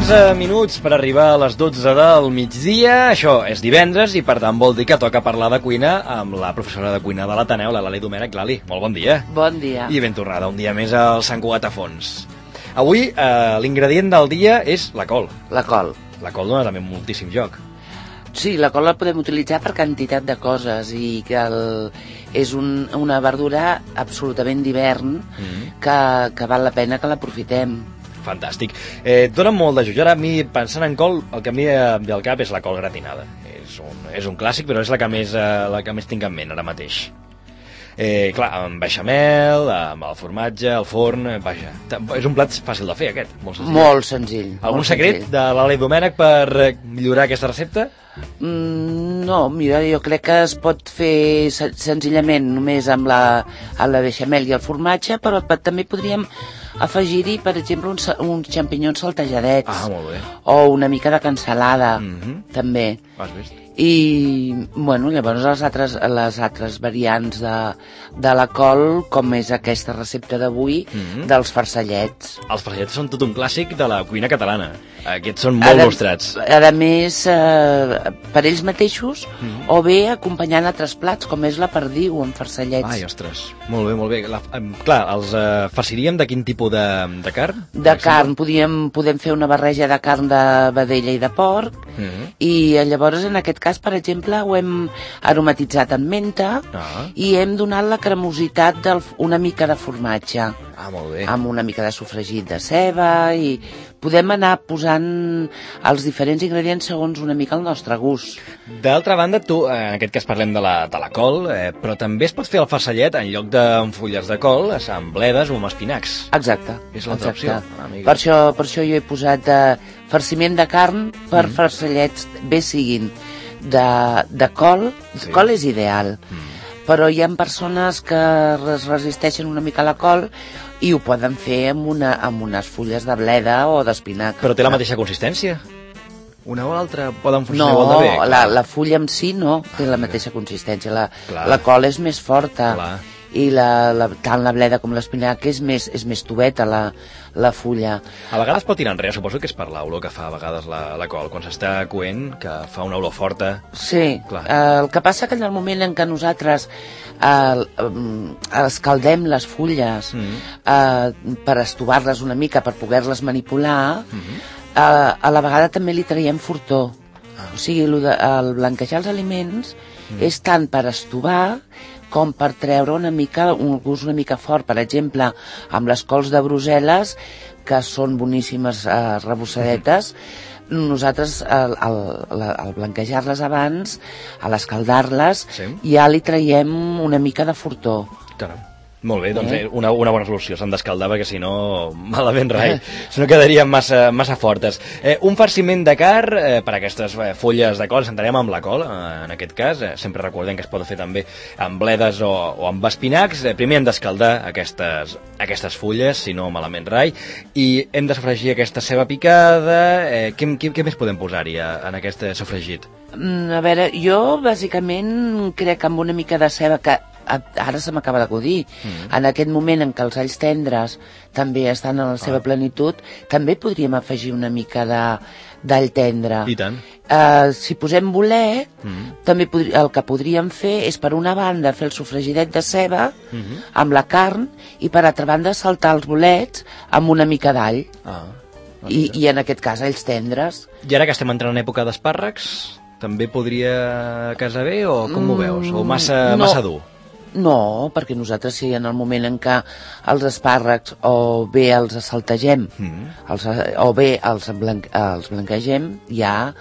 11 minuts per arribar a les 12 del migdia. Això és divendres i per tant vol dir que toca parlar de cuina amb la professora de cuina de l'Ateneu, la Lali Domènech. Lali, molt bon dia. Bon dia. I ben tornada, un dia més al Sant Cugat a Fons. Avui l'ingredient del dia és la col. La col. La col dona també moltíssim joc. Sí, la col la podem utilitzar per quantitat de coses i que és una verdura absolutament d'hivern que val la pena que l'aprofitem. Fantàstic. Dóna molt de joc. Ara, a mi, pensant en col, el que em ve al cap és la col gratinada. És un clàssic, però és la que més tinc en ment ara mateix. Clar, amb beixamel, amb el formatge, el forn, vaja. És un plat fàcil de fer, aquest. Molt senzill. Algun secret de l'Alei Domènech per millorar aquesta recepta? No, mira, jo crec que es pot fer senzillament només amb la beixamel i el formatge, però també podríem afegir-hi, per exemple, uns xampinyons saltejadets. Ah, molt bé. O una mica de cansalada, també. Has vist? I, bueno, llavors les altres variants de la col, com és aquesta recepta d'avui, dels farcellets. Els farcellets són tot un clàssic de la cuina catalana. Aquests són molt nostrats. A més, per ells mateixos, o bé acompanyant altres plats, com és la perdiu amb farcellets. Ai, ostres, molt bé, molt bé. Clar, els farciríem de quin tipus de carn? De carn, podem fer una barreja de carn de vedella i de porc, i llavors en aquest cas, per exemple, ho hem aromatitzat amb menta i hem donat la cremositat d'una mica de formatge. Ah, molt bé. Amb una mica de sofregit de ceba i podem anar posant els diferents ingredients segons una mica el nostre gust. D'altra banda, tu, en aquest cas parlem de la col, però també es pot fer el farcellet en lloc amb fulles de col, amb bledes o amb espinacs. Exacte. És l'altra opció. Per això jo he posat farciment de carn per farcellets, bé siguin de col. Sí. Col és ideal, però hi ha persones que es resisteixen una mica a la col i ho poden fer amb unes fulles de bleda o d'espinac. Però té la mateixa consistència? Una o l'altra poden funcionar igual de bé? No, la fulla en si no té la mateixa consistència. La col és més forta. Clar. I tant la bleda com l'espinac és més tubeta la fulla. A vegades pot tirar enrere, suposo que és per l'olor que fa a vegades la col, quan s'està coent, que fa una olor forta. Sí, el que passa que en el moment en què nosaltres escaldem les fulles per estovar-les una mica, per poder-les manipular, a la vegada també li traiem fortor. O sigui, el blanquejar els aliments és tant per estovar com per treure un gust una mica fort. Per exemple, amb les cols de Brussel·les, que són boníssimes rebossadetes, nosaltres al blanquejar-les abans, a l'escaldar-les, ja li traiem una mica de fortor. Caram. Molt bé, doncs una bona solució, s'han d'escaldar perquè si no, malament rai, si no quedarien massa fortes. Un farciment de carn per aquestes fulles de col, centrarem amb la col, en aquest cas, sempre recordem que es pot fer també amb bledes o amb espinacs. Primer hem d'escaldar aquestes fulles, si no, malament rai, i hem de sofregir aquesta ceba picada. Què més podem posar-hi en aquest sofregit? A veure, jo bàsicament crec que amb una mica de ceba, que ara se m'acaba d'acudir, en aquest moment en què els alls tendres també estan en la seva plenitud, també podríem afegir una mica d'all tendre. I tant. Si posem bolet, també el que podríem fer és, per una banda, fer el sofregidet de ceba amb la carn i, per altra banda, saltar els bolets amb una mica d'all. I en aquest cas, alls tendres. I ara que estem entrant en època d'espàrrecs, també podria casar bé, o com ho veus? O massa dur? No, perquè nosaltres, si en el moment en què els espàrrecs o bé els saltegem o bé els blanquegem, ja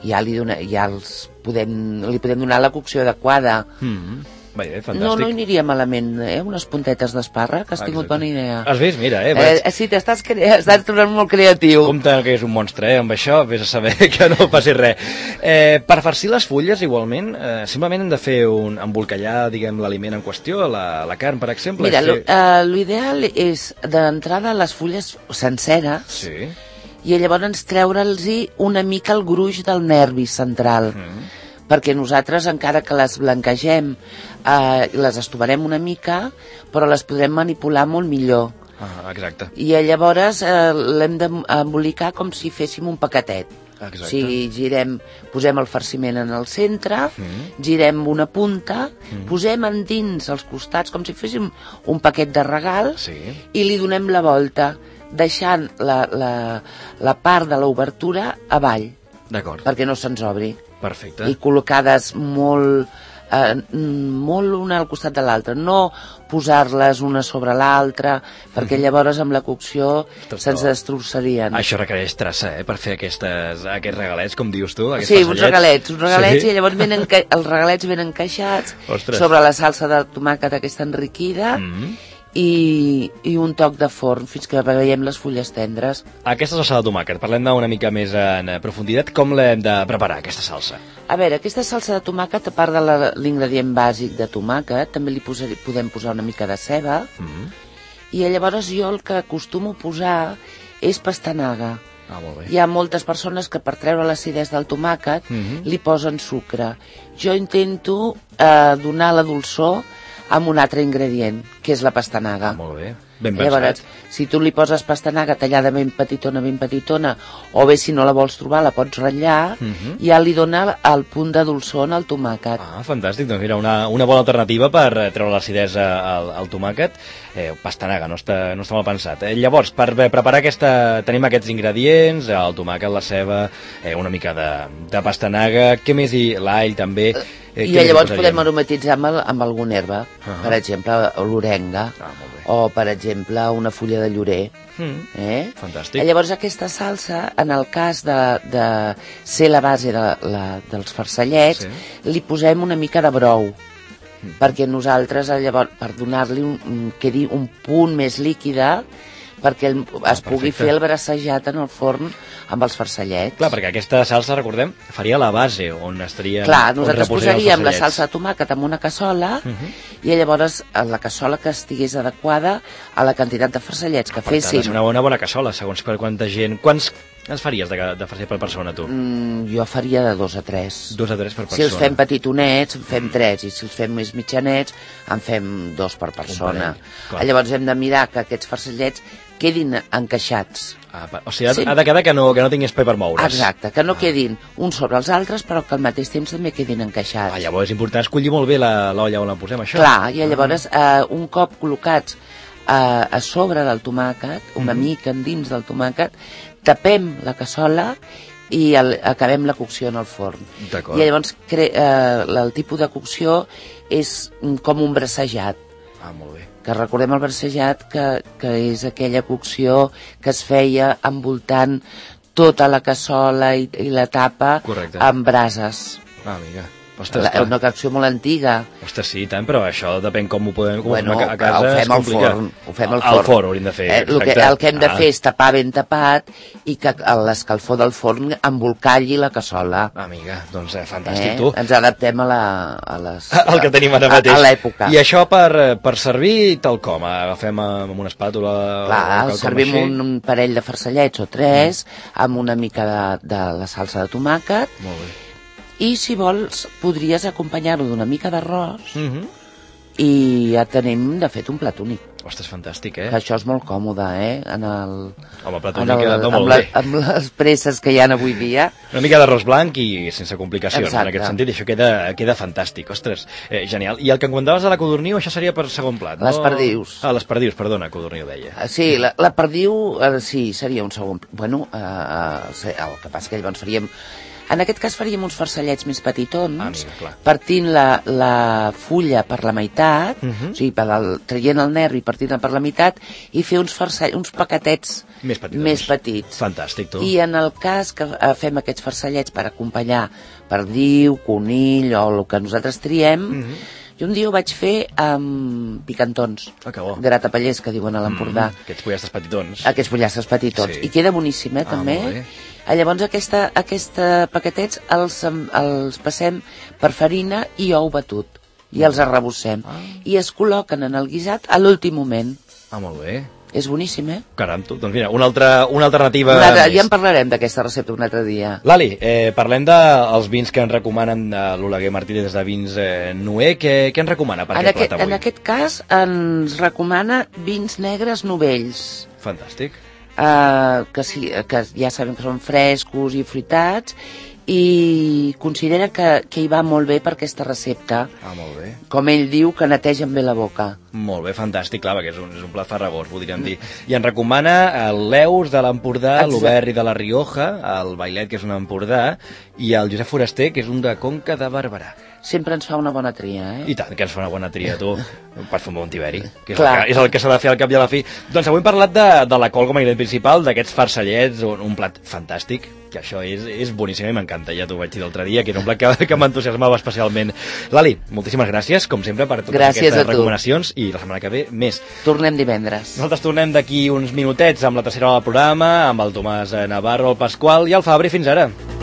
li podem donar la cocció adequada. No hi aniria malament, unes puntetes d'espàrrec, has tingut bona idea. Has vist? Mira, sí, t'estàs tornant molt creatiu. Compte que és un monstre, amb això, vés a saber que no passi res. Per farcir les fulles, igualment, simplement hem de fer embolcallar, diguem, l'aliment en qüestió, la carn, per exemple. Mira, l'ideal és, d'entrada, les fulles senceres, i llavors treure'ls-hi una mica el gruix del nervi central. Perquè nosaltres, encara que les blanquegem, les estovarem una mica, però les podrem manipular molt millor. Exacte. I llavors l'hem d'embolicar com si féssim un paquetet. Exacte. O sigui, posem el farciment en el centre, girem una punta, posem endins els costats com si féssim un paquet de regal i li donem la volta, deixant la part de l'obertura avall, perquè no se'ns obri. Perfecte. I col·locades molt una al costat de l'altra, no posar-les una sobre l'altra, perquè llavors amb la cocció se'ns destrossarien. Això requereix traça, per fer aquests regalets, com dius tu, aquests sí, uns regalets, i llavors els regalets venen encaixats sobre la salsa de tomàquet aquesta enriquida, i un toc de forn fins que veiem les fulles tendres. Aquesta salsa de tomàquet, parlem d'una mica més en profunditat. Com l'hem de preparar, aquesta salsa? A veure, aquesta salsa de tomàquet, a part de l'ingredient bàsic de tomàquet, també li podem posar una mica de ceba, i llavors jo el que acostumo a posar és pastanaga. Molt bé. Hi ha moltes persones que per treure l'acidesa del tomàquet li posen sucre. Jo intento donar la dolçor amb un altre ingredient, que és la pastanaga. Molt bé, ben pensat. Llavors, si tu li poses pastanaga tallada ben petitona, o bé si no la vols trobar la pots ratllar, ja li dona el punt de dolçor en el tomàquet. Fantàstic, doncs mira, una bona alternativa per treure l'acidesa al tomàquet. Pastanaga, no està mal pensat. Llavors, per preparar tenim aquests ingredients, el tomàquet, la ceba, una mica de pastanaga, què més? I l'all també. I llavors podem aromatitzar amb alguna herba, per exemple, l'orenga, o per exemple una fulla de llorer. Fantàstic. Llavors aquesta salsa, en el cas de ser la base dels farcellets, li posem una mica de brou, perquè nosaltres llavors, per donar-li quedi un punt més líquida, perquè es pugui fer el brassejat en el forn amb els farcellets. Clar, perquè aquesta salsa, recordem, faria la base on estaria... Clar, nosaltres posaríem la salsa de tomàquet en una cassola i llavors la cassola que estigués adequada a la quantitat de farcellets que féssim. Per tant, una bona cassola, segons per quanta gent... Quants faries de farcell per persona, tu? Jo faria de 2 a 3. 2 a 3 per persona. Si els fem petitonets, en fem 3, i si els fem més mitjanets, en fem 2 per persona. Llavors hem de mirar que aquests farcellets quedin encaixats. O sigui, ha de quedar que no tinguin espai per moure's. Exacte, que no quedin uns sobre els altres, però que al mateix temps també quedin encaixats. Llavors és important escollir molt bé l'olla on la posem, això. Clar, i llavors un cop col·locats a sobre del tomàquet, una mica endins del tomàquet, tapem la cassola i acabem la cocció en el forn. I llavors el tipus de cocció és com un brassejat. Molt bé. Que recordem el brassejat, que és aquella cocció que es feia envoltant tota la cassola i la tapa amb brases. Amiga. Una cocció molt antiga. Ostres, sí, tant, però això depèn com ho podem... Bueno, a casa ho fem al forn. Ho fem al forn. Al forn hauríem de fer, exacte. El que hem de fer és tapar ben tapat i que l'escalfor del forn embolcalli la cassola. Amiga, doncs fantàstic, tu. Ens adaptem al que tenim ara mateix. A l'època. I això per servir tal com? Agafem amb una espàtula... Clar, servim un parell de farcellets o 3 amb una mica de la salsa de tomàquet. Molt bé. I si vols podries acompanyar-ho d'una mica d'arròs i ja tenim de fet un plat únic. Ostres, fantàstic, Que això és molt còmode, Home, plat únic queda molt bé. Amb les presses que hi ha avui dia. Una mica d'arròs blanc i sense complicacions. En aquest sentit, això queda fantàstic. Ostres, genial. I el que em comentaves de la codorniu, això seria per segon plat, no? Les perdius. Les perdius, perdona, codorniu deia. Sí, la perdiu, sí, seria un segon... Bueno, el que passa que llavors faríem... En aquest cas faríem uns farcellets més petitons, partint la fulla per la meitat, o sigui, traient el nervi i partint-la per la meitat, i fer uns paquetets més petits. Fantàstic, tu. I en el cas que fem aquests farcellets per acompanyar perdiu, conill o el que nosaltres triem, jo un dia ho vaig fer amb picantons, gratapallers, que diuen a l'Empordà. Aquests pollastres petitons. Aquests pollastres petitons. I queda boníssim, també. Llavors aquests paquetets els passem per farina i ou batut i els arrebossem i es col·loquen en el guisat a l'últim moment. Molt bé. És boníssim, Caram, tu. Doncs mira, una alternativa ja més. en parlarem d'aquesta recepta un altre dia. Lali, parlem dels vins que ens recomanen l'Oleguer Martínez de Vins Noé. Què ens recomana per aquest plat avui? En aquest cas ens recomana vins negres novells. Fantàstic. Que ja sabem que són frescos i fruitats, i considera que hi va molt bé per aquesta recepta. Molt bé. Com ell diu, que netegen bé la boca. Molt bé, fantàstic, clar, perquè és un plat farragós, podríem dir. I ens recomana l'Eus de l'Empordà, l'Oberri de la Rioja, el Bailet, que és un Empordà, i el Josep Foraster, que és un de Conca de Barberà. Sempre ens fa una bona tria, I tant, que ens fa una bona tria, tu. Pots fer un bon tiberi, que és el que s'ha de fer al cap i a la fi. Doncs avui hem parlat de la col com a ingredient principal, d'aquests farcellets, un plat fantàstic, que això és boníssim i m'encanta, ja t'ho vaig dir l'altre dia, que era un plat que m'entusiasmava especialment. Lali, moltíssimes gràcies, com sempre, per totes aquestes recomanacions, i la setmana que ve més. Tornem divendres. Nosaltres tornem d'aquí uns minutets amb la tercera hora del programa, amb el Tomàs Navarro, el Pasqual i el Fabri. Fins ara.